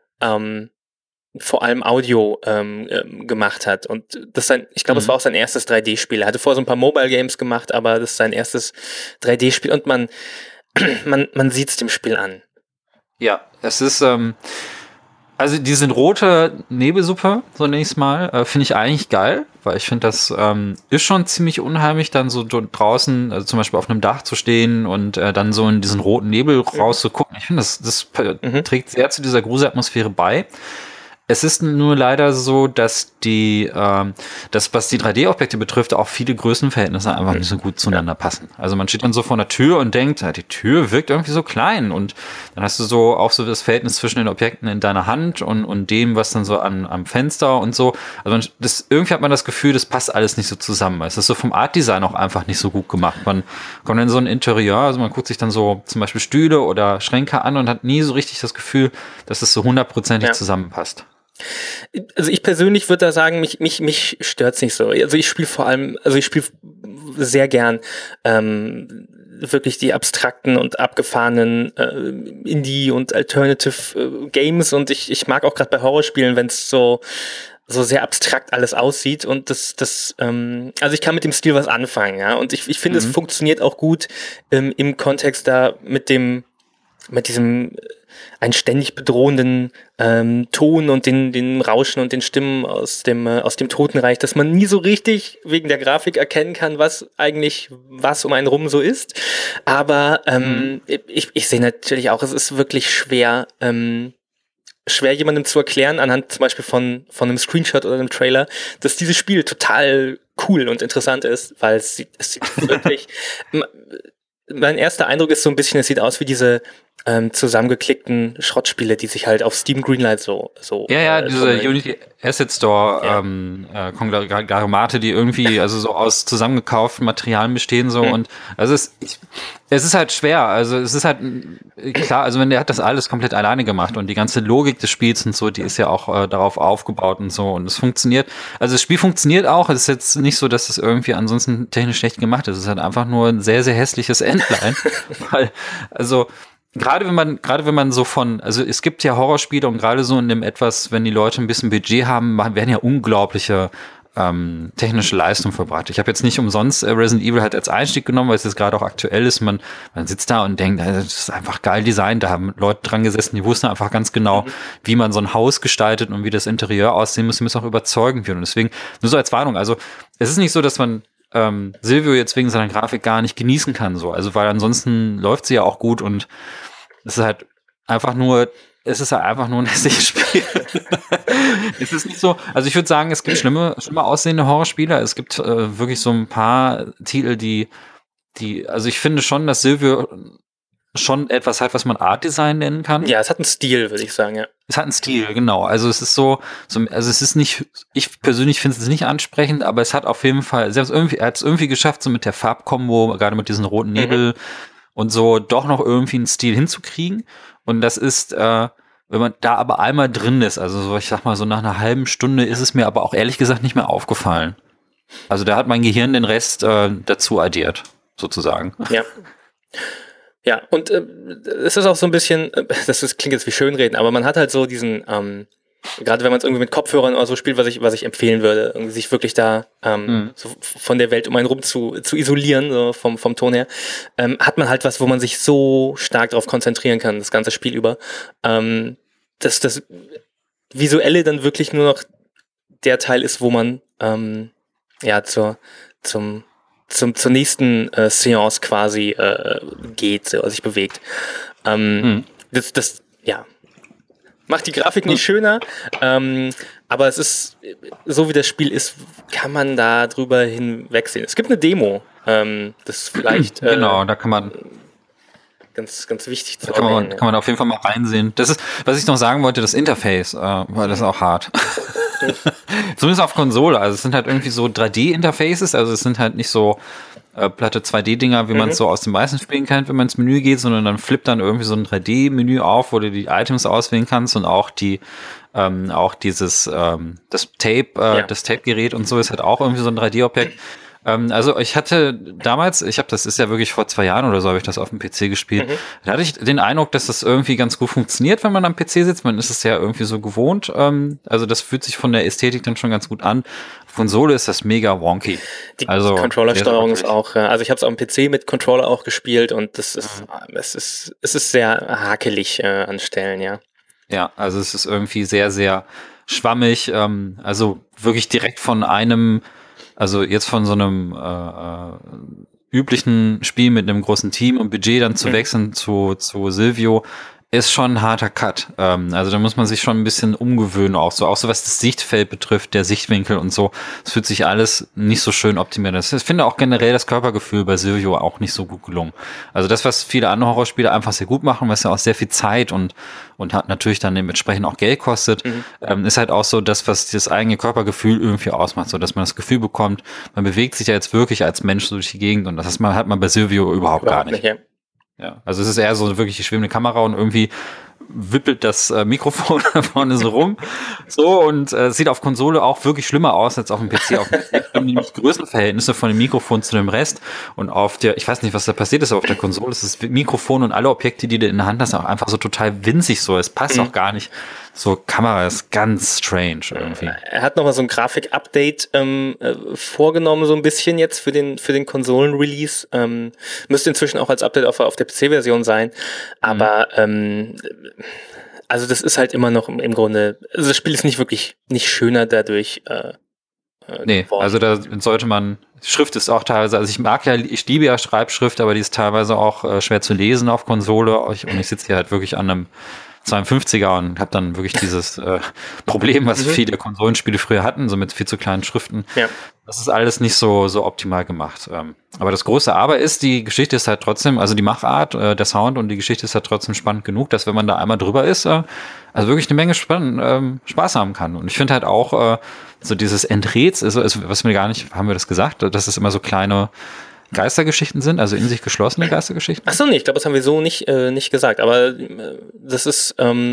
vor allem Audio gemacht hat. Und das ich glaube, es war auch sein erstes 3D-Spiel. Er hatte vorher so ein paar Mobile-Games gemacht, aber das ist sein erstes 3D-Spiel und man sieht es dem Spiel an. Ja, es ist, also diese rote Nebelsuppe, so nenne ich es mal, finde ich eigentlich geil, weil ich finde, das ist schon ziemlich unheimlich, dann so draußen, also zum Beispiel auf einem Dach zu stehen und dann so in diesen roten Nebel rauszugucken. Ich finde, das trägt sehr zu dieser Gruselatmosphäre bei. Es ist nur leider so, dass was die 3D-Objekte betrifft, auch viele Größenverhältnisse einfach nicht so gut zueinander passen. Also man steht dann so vor einer Tür und denkt, die Tür wirkt irgendwie so klein und dann hast du so auch so das Verhältnis zwischen den Objekten in deiner Hand und dem, was dann so am Fenster und so. Also irgendwie hat man das Gefühl, das passt alles nicht so zusammen. Es ist so vom Art-Design auch einfach nicht so gut gemacht. Man kommt in so ein Interieur, also man guckt sich dann so zum Beispiel Stühle oder Schränke an und hat nie so richtig das Gefühl, dass es so 100%ig zusammenpasst. Also ich persönlich würde da sagen, mich stört's nicht so. Also ich spiele sehr gern wirklich die abstrakten und abgefahrenen Indie- und Alternative Games und ich mag auch gerade bei Horrorspielen, wenn es so sehr abstrakt alles aussieht und also ich kann mit dem Stil was anfangen, ja, und ich finde, es funktioniert auch gut im Kontext da mit diesem einen ständig bedrohenden Ton und den Rauschen und den Stimmen aus dem Totenreich, dass man nie so richtig wegen der Grafik erkennen kann, was um einen rum so ist. Aber ich sehe natürlich auch, es ist wirklich schwer jemandem zu erklären, anhand zum Beispiel von einem Screenshot oder einem Trailer, dass dieses Spiel total cool und interessant ist, weil es sieht wirklich... Mein erster Eindruck ist so ein bisschen, es sieht aus wie diese zusammengeklickten Schrottspiele, die sich halt auf Steam Greenlight so diese Unity Asset Store Konglomerate, die irgendwie also so aus zusammengekauften Materialien bestehen so und also es ist halt schwer, also es ist halt klar, also der hat das alles komplett alleine gemacht und die ganze Logik des Spiels und so, die ist ja auch darauf aufgebaut und so und es funktioniert, also das Spiel funktioniert auch, es ist jetzt nicht so, dass es irgendwie ansonsten technisch schlecht gemacht ist, es ist halt einfach nur ein sehr, sehr hässliches Endline, weil, also Gerade wenn man so also es gibt ja Horrorspiele und gerade so in dem etwas, wenn die Leute ein bisschen Budget haben, werden ja unglaubliche technische Leistung verbracht. Ich habe jetzt nicht umsonst Resident Evil halt als Einstieg genommen, weil es jetzt gerade auch aktuell ist. Man sitzt da und denkt, das ist einfach geil designt. Da haben Leute dran gesessen, die wussten einfach ganz genau, wie man so ein Haus gestaltet und wie das Interieur aussehen muss, damit es auch überzeugend wird. Und deswegen, nur so als Warnung, also es ist nicht so, dass man Silvio jetzt wegen seiner Grafik gar nicht genießen kann, so. Also, weil ansonsten läuft sie ja auch gut und es ist halt einfach nur ein hässliches Spiel. Es ist nicht so, also ich würde sagen, es gibt schlimmer aussehende Horrorspiele. Es gibt wirklich so ein paar Titel, die, also ich finde schon, dass Silvio schon etwas hat, was man Art Design nennen kann. Ja, es hat einen Stil, würde ich sagen, ja. Es hat einen Stil, genau. Also es ist also es ist nicht, ich persönlich finde es nicht ansprechend, aber es hat auf jeden Fall, er hat es irgendwie geschafft, so mit der Farbkombo, gerade mit diesem roten Nebel und so, doch noch irgendwie einen Stil hinzukriegen. Und das ist, wenn man da aber einmal drin ist, also so, ich sag mal, so nach einer halben Stunde ist es mir aber auch ehrlich gesagt nicht mehr aufgefallen. Also da hat mein Gehirn den Rest dazu addiert, sozusagen. Ja. Ja, und es ist auch so ein bisschen, klingt jetzt wie Schönreden, aber man hat halt so diesen, gerade wenn man es irgendwie mit Kopfhörern oder so spielt, was ich empfehlen würde, irgendwie sich wirklich da so von der Welt um einen rum zu isolieren, so vom Ton her, hat man halt was, wo man sich so stark darauf konzentrieren kann, das ganze Spiel über. Dass das Visuelle dann wirklich nur noch der Teil ist, wo man zur nächsten Seance quasi geht, also sich bewegt. Das macht die Grafik nicht schöner, aber es ist, so wie das Spiel ist, kann man da drüber hinwegsehen. Es gibt eine Demo, das vielleicht Genau, da kann man ganz, ganz wichtig zu erwähnen. Kann man auf jeden Fall mal reinsehen. Das ist, was ich noch sagen wollte, das Interface, weil das ist auch hart. Zumindest auf Konsole. Also es sind halt irgendwie so 3D-Interfaces, also es sind halt nicht so platte 2D-Dinger, wie man es so aus den meisten Spielen kennt, wenn man ins Menü geht, sondern dann flippt dann irgendwie so ein 3D-Menü auf, wo du die Items auswählen kannst und auch dieses das Tape-Gerät und so ist halt auch irgendwie so ein 3D-Objekt. Also ich hatte damals, das ist ja wirklich vor 2 Jahren oder so, habe ich das auf dem PC gespielt. Da hatte ich den Eindruck, dass das irgendwie ganz gut funktioniert, wenn man am PC sitzt. Man ist es ja irgendwie so gewohnt. Also das fühlt sich von der Ästhetik dann schon ganz gut an. Auf Konsole ist das mega wonky. Die Controller-Steuerung ist auch, also ich habe es auf dem PC mit Controller auch gespielt und es ist sehr hakelig an Stellen, ja. Ja, also es ist irgendwie sehr, sehr schwammig. Also wirklich direkt also jetzt von so einem üblichen Spiel mit einem großen Team und Budget dann zu wechseln zu Silvio, ist schon ein harter Cut. Also da muss man sich schon ein bisschen umgewöhnen, auch so was das Sichtfeld betrifft, der Sichtwinkel und so. Es fühlt sich alles nicht so schön optimiert. Ich finde auch generell das Körpergefühl bei Silvio auch nicht so gut gelungen. Also das, was viele andere Horrorspiele einfach sehr gut machen, was ja auch sehr viel Zeit und hat natürlich dann dementsprechend auch Geld kostet, ist halt auch so das, was das eigene Körpergefühl irgendwie ausmacht, so dass man das Gefühl bekommt, man bewegt sich ja jetzt wirklich als Mensch so durch die Gegend und das hat man bei Silvio überhaupt gar nicht. Ja, also es ist eher so wirklich die schwebende Kamera und irgendwie wippelt das Mikrofon da vorne so rum. So, und es sieht auf Konsole auch wirklich schlimmer aus als auf dem PC. Auf dem PC haben die Größenverhältnisse von dem Mikrofon zu dem Rest. Und ich weiß nicht, was da passiert ist, aber auf der Konsole ist das Mikrofon und alle Objekte, die du in der Hand hast, auch einfach so total winzig so. Es passt auch gar nicht. So, Kamera ist ganz strange irgendwie. Er hat nochmal so ein Grafik-Update vorgenommen, so ein bisschen jetzt für den Konsolen-Release. Müsste inzwischen auch als Update auf der PC-Version sein. Aber also das ist halt immer noch im Grunde, also das Spiel ist nicht schöner dadurch. Nee, geworden. Also da sollte man, Schrift ist auch teilweise, also ich liebe ja Schreibschrift, aber die ist teilweise auch schwer zu lesen auf Konsole und ich sitze hier halt wirklich an einem 52er und habe dann wirklich dieses Problem, was viele Konsolenspiele früher hatten, so mit viel zu kleinen Schriften. Ja. Das ist alles nicht so optimal gemacht. Aber das große Aber ist, die Geschichte ist halt trotzdem, also die Machart, der Sound und die Geschichte ist halt trotzdem spannend genug, dass wenn man da einmal drüber ist, also wirklich eine Menge Spaß haben kann. Und ich finde halt auch so dieses Enträtsel, also was wir gar nicht, haben wir das gesagt, dass es immer so kleine Geistergeschichten sind, also in sich geschlossene Geistergeschichten? Ach so, nee, ich glaube, das haben wir so nicht gesagt, aber das ist,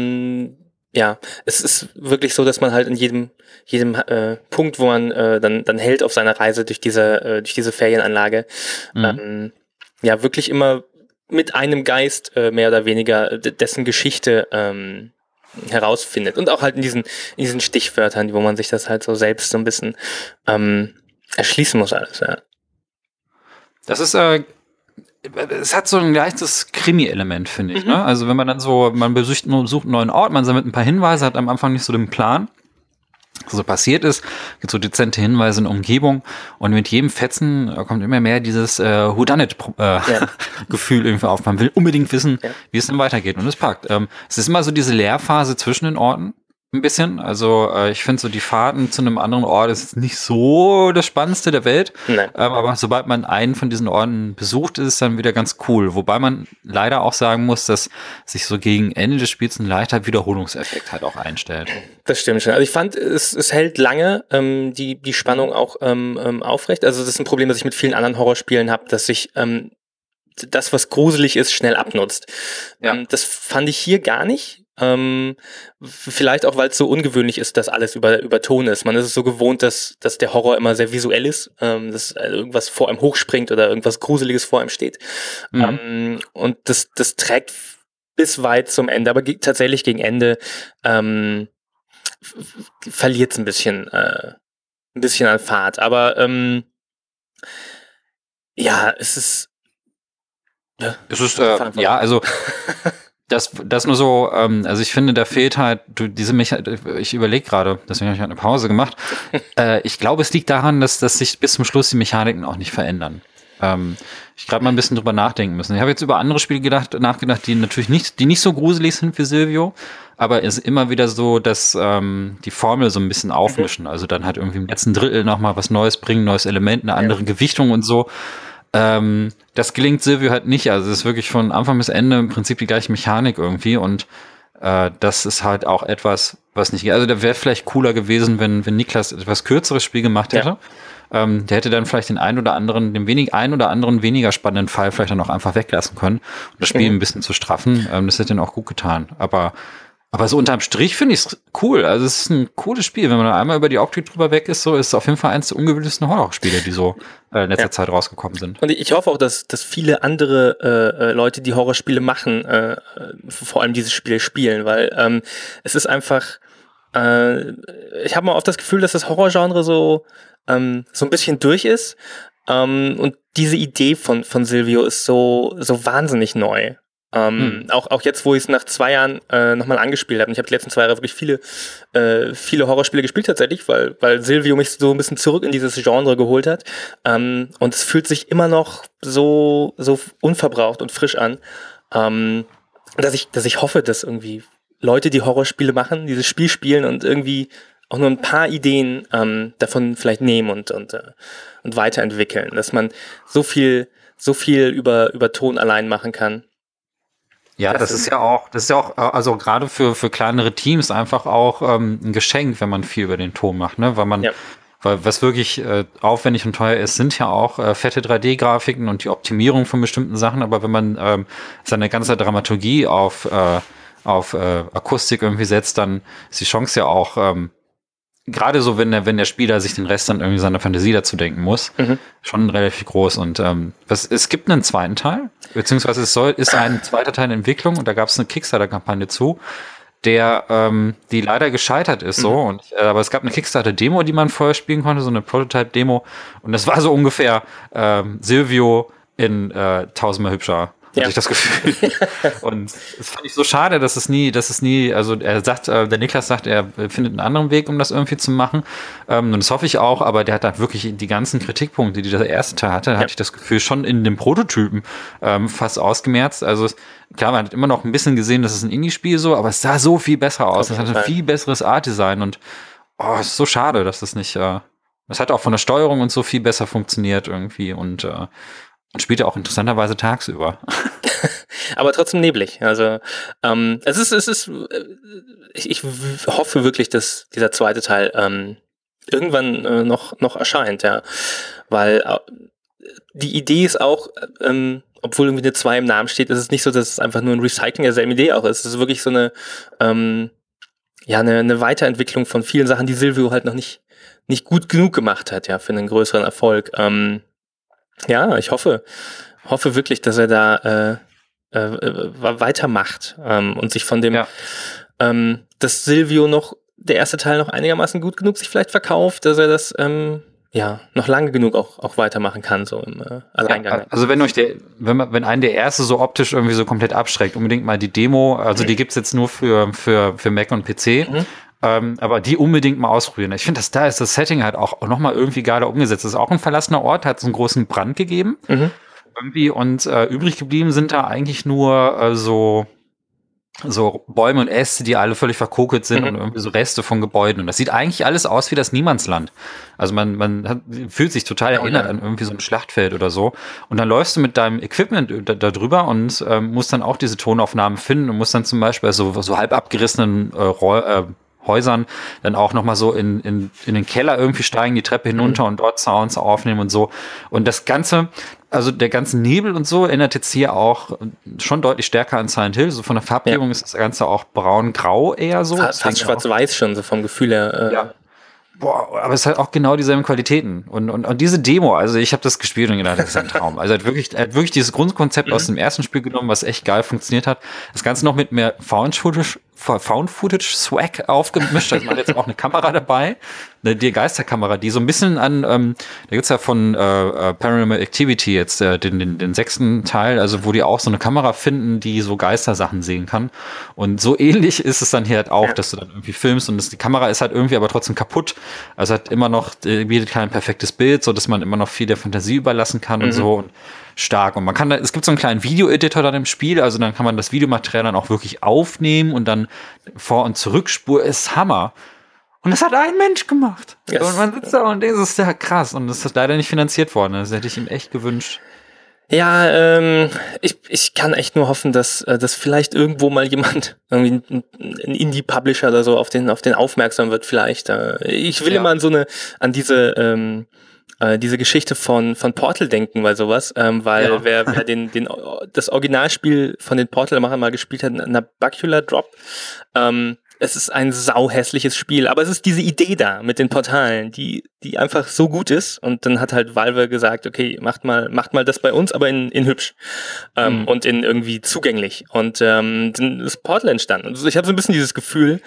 es ist wirklich so, dass man halt in jedem Punkt, wo man dann hält auf seiner Reise durch diese Ferienanlage, wirklich immer mit einem Geist mehr oder weniger dessen Geschichte herausfindet und auch halt in diesen Stichwörtern, wo man sich das halt so selbst so ein bisschen erschließen muss alles, ja. Das ist, es hat so ein leichtes Krimi-Element, finde ich. Ne? Also wenn man dann man besucht einen neuen Ort, man sammelt ein paar Hinweise, hat am Anfang nicht so den Plan, was so passiert ist, gibt so dezente Hinweise in der Umgebung und mit jedem Fetzen kommt immer mehr dieses Whodunit-Gefühl irgendwie auf. Man will unbedingt wissen, wie es dann weitergeht und es packt. Es ist immer so diese Leerphase zwischen den Orten. Ein bisschen. Also ich finde so die Fahrten zu einem anderen Ort ist nicht so das Spannendste der Welt. Aber sobald man einen von diesen Orten besucht, ist es dann wieder ganz cool. Wobei man leider auch sagen muss, dass sich so gegen Ende des Spiels ein leichter Wiederholungseffekt halt auch einstellt. Das stimmt schon. Also ich fand, es hält lange die Spannung auch aufrecht. Also das ist ein Problem, das ich mit vielen anderen Horrorspielen habe, dass sich das, was gruselig ist, schnell abnutzt. Das fand ich hier gar nicht. Vielleicht auch, weil es so ungewöhnlich ist, dass alles über Ton ist. Man ist es so gewohnt, dass der Horror immer sehr visuell ist, dass irgendwas vor einem hochspringt oder irgendwas Gruseliges vor einem steht. Und das trägt bis weit zum Ende, aber tatsächlich gegen Ende verliert es ein bisschen an Fahrt. Aber ja, es ist also das nur so, also ich finde, da fehlt halt diese ich überlege gerade, deswegen habe ich halt eine Pause gemacht. Ich glaube, es liegt daran, dass sich bis zum Schluss die Mechaniken auch nicht verändern. Ich gerade mal ein bisschen drüber nachdenken müssen. Ich habe jetzt über andere Spiele nachgedacht, die natürlich nicht so gruselig sind wie Silvio, aber es ist immer wieder so, dass die Formel so ein bisschen aufmischen. Also dann halt irgendwie im letzten Drittel nochmal was Neues bringen, neues Element, eine andere Gewichtung und so. Das gelingt Silvio halt nicht. Also es ist wirklich von Anfang bis Ende im Prinzip die gleiche Mechanik irgendwie und das ist halt auch etwas, was nicht geht. Also da wäre vielleicht cooler gewesen, wenn Niklas etwas kürzeres Spiel gemacht hätte. Ja. Der hätte dann vielleicht den ein oder anderen weniger spannenden Fall vielleicht dann auch einfach weglassen können, um das Spiel ein bisschen zu straffen. Das hätte dann auch gut getan. Aber so unterm Strich finde ich es cool. Also es ist ein cooles Spiel. Wenn man da einmal über die Optik drüber weg ist, so ist es auf jeden Fall eins der ungewöhnlichsten Horrorspiele, die so in letzter Zeit rausgekommen sind. Und ich hoffe auch, dass viele andere Leute, die Horrorspiele machen, vor allem dieses Spiel spielen, weil es ist einfach ich habe mal oft das Gefühl, dass das Horrorgenre so ein bisschen durch ist. Und diese Idee von Silvio ist so wahnsinnig neu. Auch jetzt, wo ich es nach 2 Jahren nochmal angespielt habe. Und ich habe die letzten 2 Jahre wirklich viele Horrorspiele gespielt tatsächlich, weil Silvio mich so ein bisschen zurück in dieses Genre geholt hat. Und es fühlt sich immer noch so unverbraucht und frisch an, dass ich hoffe, dass irgendwie Leute, die Horrorspiele machen, dieses Spiel spielen und irgendwie auch nur ein paar Ideen davon vielleicht nehmen und weiterentwickeln, dass man so viel über Ton allein machen kann. Ja, das ist ja auch, also gerade für kleinere Teams einfach auch ein Geschenk, wenn man viel über den Ton macht, ne? Weil was wirklich aufwendig und teuer ist, sind ja auch fette 3D-Grafiken und die Optimierung von bestimmten Sachen, aber wenn man seine ganze Dramaturgie auf Akustik irgendwie setzt, dann ist die Chance ja auch gerade so, wenn der Spieler sich den Rest dann irgendwie seiner Fantasie dazu denken muss, schon relativ groß. Und es gibt einen zweiten Teil, beziehungsweise ist ein zweiter Teil in Entwicklung und da gab es eine Kickstarter-Kampagne zu, die leider gescheitert ist so. Aber es gab eine Kickstarter-Demo, die man vorher spielen konnte, so eine Prototype-Demo. Und das war so ungefähr Silvio in 1000-mal hübscher. Hatte ich das Gefühl. Und das fand ich so schade, dass es nie, also der Niklas sagt, er findet einen anderen Weg, um das irgendwie zu machen. Und das hoffe ich auch, aber der hat halt wirklich die ganzen Kritikpunkte, die der erste Teil hatte, hatte ich das Gefühl, schon in dem Prototypen fast ausgemerzt. Also klar, man hat immer noch ein bisschen gesehen, das ist ein Indie-Spiel so, aber es sah so viel besser aus. Es hatte ein viel besseres Art-Design und es ist so schade, dass das nicht, das hat auch von der Steuerung und so viel besser funktioniert irgendwie und spielt ja auch interessanterweise tagsüber. Aber trotzdem neblig. Also ich hoffe wirklich, dass dieser zweite Teil irgendwann noch erscheint, ja. Weil die Idee ist auch, obwohl irgendwie eine 2 im Namen steht, ist es nicht so, dass es einfach nur ein Recycling derselben Idee auch ist. Es ist wirklich so eine Weiterentwicklung von vielen Sachen, die Silvio halt noch nicht gut genug gemacht hat, ja, für einen größeren Erfolg. Ja, ich hoffe wirklich, dass er da weitermacht und sich von dem, dass Silvio der erste Teil noch einigermaßen gut genug sich vielleicht verkauft, dass er das noch lange genug auch weitermachen kann, so im Alleingang. Ja, also wenn einen der erste so optisch irgendwie so komplett abschreckt, unbedingt mal die Demo, also die gibt's jetzt nur für Mac und PC. Aber die unbedingt mal ausprobieren. Ich finde, da ist das Setting halt auch nochmal irgendwie geiler umgesetzt. Das ist auch ein verlassener Ort, hat so einen großen Brand gegeben. Irgendwie und übrig geblieben sind da eigentlich nur so Bäume und Äste, die alle völlig verkokelt sind und irgendwie so Reste von Gebäuden. Und das sieht eigentlich alles aus wie das Niemandsland. Also man fühlt sich total erinnert an irgendwie so ein Schlachtfeld oder so. Und dann läufst du mit deinem Equipment da drüber und musst dann auch diese Tonaufnahmen finden und musst dann zum Beispiel so halb abgerissenen Häusern dann auch nochmal so in den Keller irgendwie steigen, die Treppe hinunter und dort Sounds aufnehmen und so. Und das Ganze, also der ganze Nebel und so erinnert jetzt hier auch schon deutlich stärker an Silent Hill. So von der Farbgebung ist das Ganze auch braun-grau eher so. Fast schwarz-weiß schon, so vom Gefühl her. Ja. Boah, aber es hat auch genau dieselben Qualitäten. Und diese Demo, also ich habe das gespielt und gedacht, das ist ein Traum. Also er hat wirklich dieses Grundkonzept aus dem ersten Spiel genommen, was echt geil funktioniert hat. Das Ganze noch mit mehr Found-Footage-Swag aufgemischt. Also man hat jetzt auch eine Kamera dabei, die Geisterkamera, die so ein bisschen an, da gibt's ja von Paranormal Activity jetzt den 6. Teil, also wo die auch so eine Kamera finden, die so Geistersachen sehen kann. Und so ähnlich ist es dann hier halt auch, dass du dann irgendwie filmst und die Kamera ist halt irgendwie aber trotzdem kaputt. Also hat immer noch, bietet kein perfektes Bild, so dass man immer noch viel der Fantasie überlassen kann und so. Und stark. Und man kann es gibt so einen kleinen Video-Editor dann im Spiel, also dann kann man das Videomaterial dann auch wirklich aufnehmen und dann Vor- und Zurückspur ist Hammer. Und das hat ein Mensch gemacht. Yes. Und man sitzt da und das ist ja krass. Und das ist leider nicht finanziert worden. Das hätte ich ihm echt gewünscht. Ja, ich kann echt nur hoffen, dass vielleicht irgendwo mal jemand, irgendwie ein Indie-Publisher oder so auf den aufmerksam wird vielleicht. Ich will immer an diese Geschichte von Portal denken, weil sowas, weil wer das Originalspiel von den Portal-Machern mal gespielt hat, Nabacula Drop, es ist ein sauhässliches Spiel, aber es ist diese Idee da mit den Portalen, die einfach so gut ist, und dann hat halt Valve gesagt, okay, macht mal das bei uns, aber in hübsch und in irgendwie zugänglich, und dann ist Portal entstanden. Und ich habe so ein bisschen dieses Gefühl,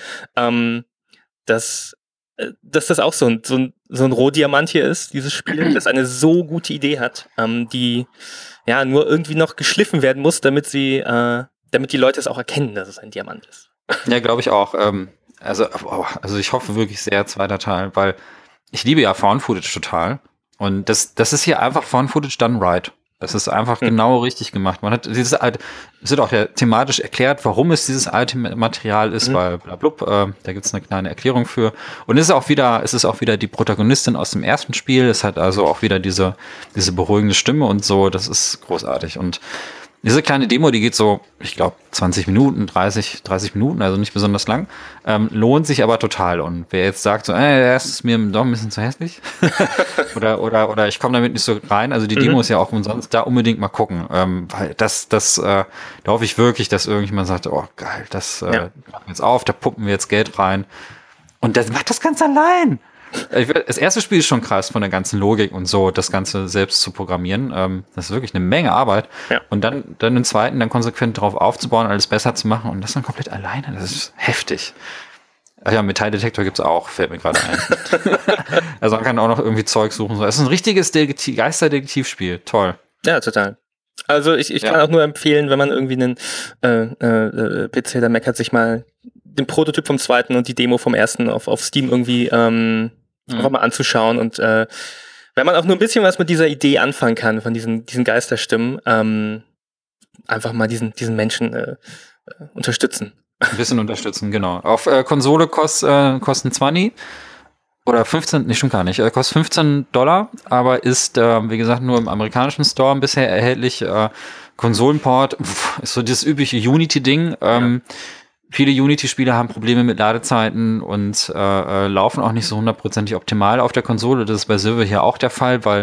dass das auch so ein Rohdiamant hier ist, dieses Spiel, das eine so gute Idee hat, die ja nur irgendwie noch geschliffen werden muss, damit die Leute es auch erkennen, dass es ein Diamant ist. Ja, glaube ich auch. Also ich hoffe wirklich sehr, zweiter Teil, weil ich liebe ja Found Footage total. Und das ist hier einfach Found Footage done right. Das ist einfach genau richtig gemacht. Man hat es wird auch ja thematisch erklärt, warum es dieses alte Material ist, weil blablabla, da gibt's eine kleine Erklärung für. Und es ist auch wieder die Protagonistin aus dem ersten Spiel. Es hat also auch wieder diese beruhigende Stimme und so. Das ist großartig. Und diese kleine Demo, die geht so, ich glaube, 20 Minuten, 30 Minuten, also nicht besonders lang, lohnt sich aber total. Und wer jetzt sagt so, das ist mir doch ein bisschen zu hässlich oder ich komme damit nicht so rein, also die Demo ist ja auch umsonst, da unbedingt mal gucken, weil da hoffe ich wirklich, dass irgendjemand sagt, oh geil, das machen wir jetzt auf, da puppen wir jetzt Geld rein. Und das macht das ganz allein. Das erste Spiel ist schon krass von der ganzen Logik und so, das Ganze selbst zu programmieren. Das ist wirklich eine Menge Arbeit. Ja. Und dann den zweiten, dann konsequent darauf aufzubauen, alles besser zu machen und das dann komplett alleine. Das ist heftig. Ach ja, Metalldetektor gibt's auch, fällt mir gerade ein. Also man kann auch noch irgendwie Zeug suchen. Es ist ein richtiges Geisterdetektivspiel. Toll. Ja, total. Also ich kann auch nur empfehlen, wenn man irgendwie einen PC oder Mac hat, sich mal den Prototyp vom zweiten und die Demo vom ersten auf Steam irgendwie einfach mal anzuschauen, und wenn man auch nur ein bisschen was mit dieser Idee anfangen kann, von diesen Geisterstimmen, einfach mal diesen Menschen unterstützen. Ein bisschen unterstützen, genau. Auf Konsole kosten 20 oder 15, nee, stimmt gar nicht, kostet $15, aber ist, wie gesagt, nur im amerikanischen Store bisher erhältlich. Konsolenport ist so das übliche Unity-Ding. Viele Unity-Spiele haben Probleme mit Ladezeiten und laufen auch nicht so 100% optimal auf der Konsole. Das ist bei Silver hier auch der Fall, weil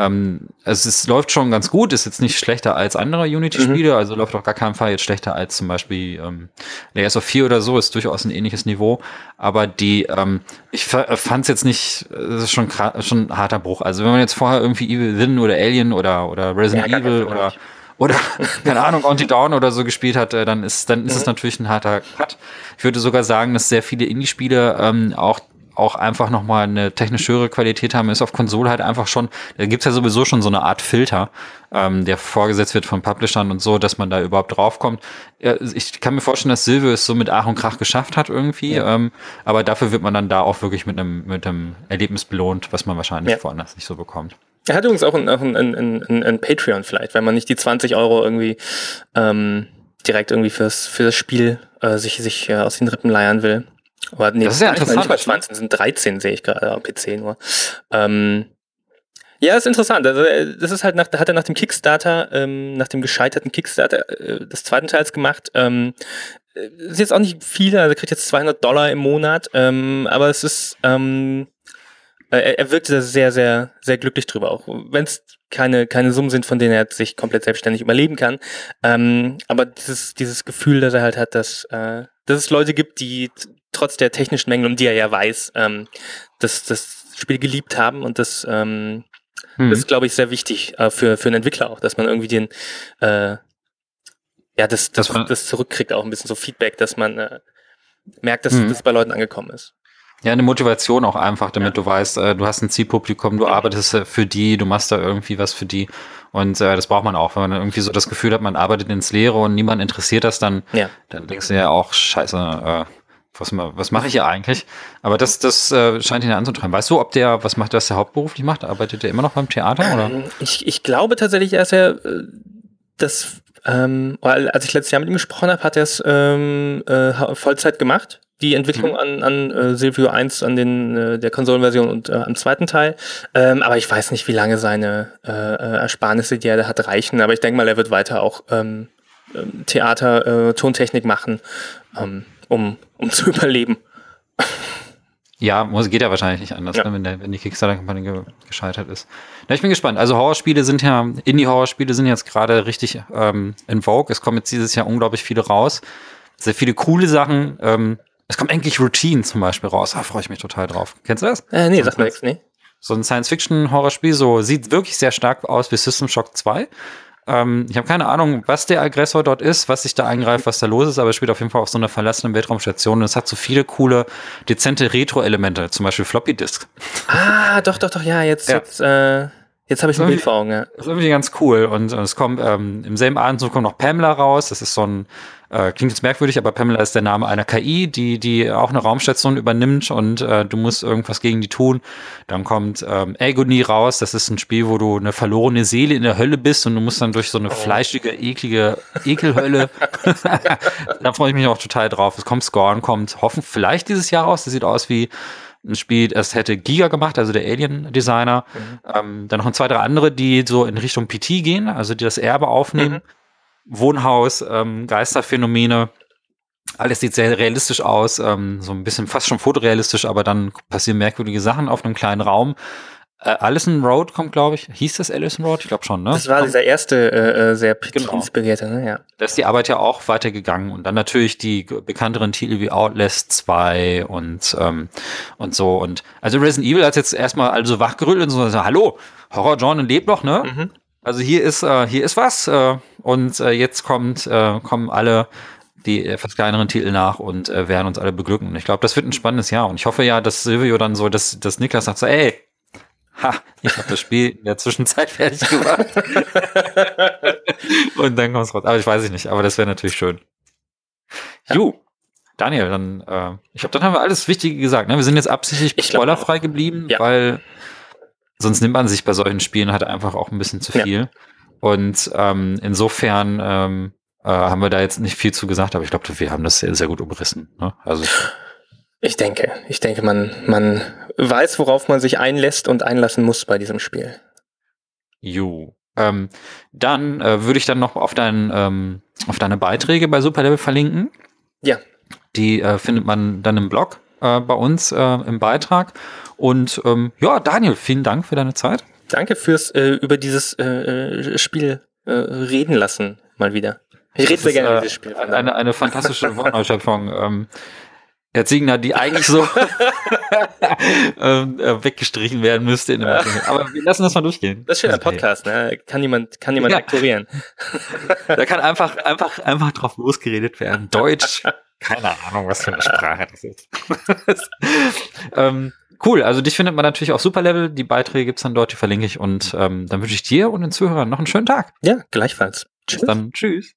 es läuft schon ganz gut, ist jetzt nicht schlechter als andere Unity-Spiele, also läuft auf gar keinen Fall jetzt schlechter als zum Beispiel Layers of 4 oder so, ist durchaus ein ähnliches Niveau. Aber ich fand es jetzt nicht, es ist schon ein harter Bruch. Also wenn man jetzt vorher irgendwie Evil Within oder Alien oder Resident Evil oder keine Ahnung, Until Dawn oder so gespielt hat, dann ist es natürlich ein harter Cut. Ich würde sogar sagen, dass sehr viele Indie-Spiele auch einfach nochmal eine technisch höhere Qualität haben, ist auf Konsole halt einfach schon, da gibt's ja sowieso schon so eine Art Filter, der vorgesetzt wird von Publishern und so, dass man da überhaupt draufkommt. Ich kann mir vorstellen, dass Silvio es so mit Ach und Krach geschafft hat irgendwie, aber dafür wird man dann da auch wirklich mit einem Erlebnis belohnt, was man wahrscheinlich woanders nicht so bekommt. Er hat übrigens auch ein Patreon vielleicht, wenn man nicht die 20 € irgendwie direkt irgendwie für das Spiel sich aus den Rippen leiern will. Aber nee, das ist ja interessant. Nicht mal 20, sind 13, sehe ich gerade am PC nur. Ja, ist interessant. Also das ist halt hat er nach dem Kickstarter, nach dem gescheiterten Kickstarter des zweiten Teils gemacht. Ist jetzt auch nicht viel, also er kriegt jetzt $200 im Monat, aber es ist, er wirkte da sehr, sehr, sehr glücklich drüber, auch wenn es keine Summen sind, von denen er sich komplett selbstständig überleben kann. Aber dieses Gefühl, das er halt hat, dass es Leute gibt, die trotz der technischen Mängel, um die er ja weiß, das Spiel geliebt haben, und das ist, glaube ich, sehr wichtig für einen Entwickler auch, dass man irgendwie das zurückkriegt, auch ein bisschen so Feedback, dass man merkt, dass das bei Leuten angekommen ist. Ja, eine Motivation auch einfach, damit du weißt, du hast ein Zielpublikum, du arbeitest für die, du machst da irgendwie was für die, und das braucht man auch, wenn man dann irgendwie so das Gefühl hat, man arbeitet ins Leere und niemand interessiert das, dann denkst du ja auch, scheiße, was mache ich hier eigentlich? Aber das scheint ihn anzutreiben. Weißt du, was der hauptberuflich macht? Arbeitet er immer noch beim Theater, oder? Ich glaube tatsächlich, dass er als ich letztes Jahr mit ihm gesprochen habe, hat er es Vollzeit gemacht. Die Entwicklung an Silvio 1, an der Konsolenversion und am zweiten Teil. Aber ich weiß nicht, wie lange seine Ersparnisse, die er da hat, reichen. Aber ich denke mal, er wird weiter auch Theater, Tontechnik machen, um zu überleben. Ja, geht ja wahrscheinlich nicht anders, ne, wenn die Kickstarter-Kampagne gescheitert ist. Na, ich bin gespannt. Also Indie-Horrorspiele sind jetzt gerade richtig in Vogue. Es kommen jetzt dieses Jahr unglaublich viele raus. Sehr viele coole Sachen. Es kommt endlich Routine zum Beispiel raus. Da freue ich mich total drauf. Kennst du das? Nee, sag mir nichts, nee. So ein Science-Fiction-Horrorspiel, sieht wirklich sehr stark aus wie System Shock 2. Ich habe keine Ahnung, was der Aggressor dort ist, was sich da eingreift, was da los ist, aber es spielt auf jeden Fall auf so einer verlassenen Weltraumstation, und es hat so viele coole, dezente Retro-Elemente, zum Beispiel Floppy-Disk. Ah, doch, ja, jetzt habe ich ein Bild vor Augen, ja. Das ist irgendwie ganz cool, und es kommt, im selben Atemzug kommt noch Pamela raus, das ist so ein, klingt jetzt merkwürdig, aber Pamela ist der Name einer KI, die auch eine Raumstation übernimmt, und du musst irgendwas gegen die tun. Dann kommt Agony raus, das ist ein Spiel, wo du eine verlorene Seele in der Hölle bist, und du musst dann durch so eine fleischige, eklige Ekelhölle. Da freue ich mich auch total drauf. Es kommt Scorn, hoffentlich vielleicht dieses Jahr raus, das sieht aus wie ein Spiel, das hätte Giga gemacht, also der Alien-Designer. Dann noch 2, 3 andere, die so in Richtung PT gehen, also die das Erbe aufnehmen. Wohnhaus, Geisterphänomene, alles sieht sehr realistisch aus, so ein bisschen fast schon fotorealistisch, aber dann passieren merkwürdige Sachen auf einem kleinen Raum. Allison Road kommt, glaube ich. Hieß das Allison Road? Ich glaube schon, ne? Das war dieser erste sehr PT-inspirierte, ne? Ja. Da ist die Arbeit ja auch weitergegangen, und dann natürlich die bekannteren Titel wie Outlast 2 und so. Und also Resident Evil hat jetzt erstmal also wachgerüttelt und so, hallo, Horror-Genre lebt noch, ne? Also hier ist was, und jetzt kommen alle die etwas kleineren Titel nach und werden uns alle beglücken. Und ich glaube, das wird ein spannendes Jahr, und ich hoffe ja, dass Silvio dann so, dass Niklas sagt so, ey, ich habe das Spiel in der Zwischenzeit fertig gemacht. Und dann kommt's raus. Aber ich weiß nicht, aber das wäre natürlich schön. Ja. Daniel, dann, ich glaube, dann haben wir alles Wichtige gesagt. Ne? Wir sind jetzt absichtlich spoilerfrei geblieben, weil sonst nimmt man sich bei solchen Spielen halt einfach auch ein bisschen zu viel. Ja. Und insofern haben wir da jetzt nicht viel zu gesagt, aber ich glaube, wir haben das sehr, sehr gut umrissen. Ne? Also Ich denke, man weiß, worauf man sich einlässt und einlassen muss bei diesem Spiel. Dann würde ich dann noch auf deine Beiträge bei Superlevel verlinken. Ja. Die findet man dann im Blog bei uns im Beitrag. Und Daniel, vielen Dank für deine Zeit. Danke fürs über dieses Spiel reden lassen, mal wieder. Ich rede sehr gerne über dieses Spiel. Eine fantastische Wortneuschöpfung. Herr Ziegner, die eigentlich so weggestrichen werden müsste. Aber wir lassen das mal durchgehen. Das ist schön, ein Podcast, ne? Kann jemand lektorieren. Da kann einfach drauf losgeredet werden. Deutsch, keine Ahnung, was für eine Sprache das ist. Cool, also dich findet man natürlich auf Superlevel. Die Beiträge gibt's dann dort, die verlinke ich. Und dann wünsche ich dir und den Zuhörern noch einen schönen Tag. Ja, gleichfalls. Tschüss. Dann tschüss.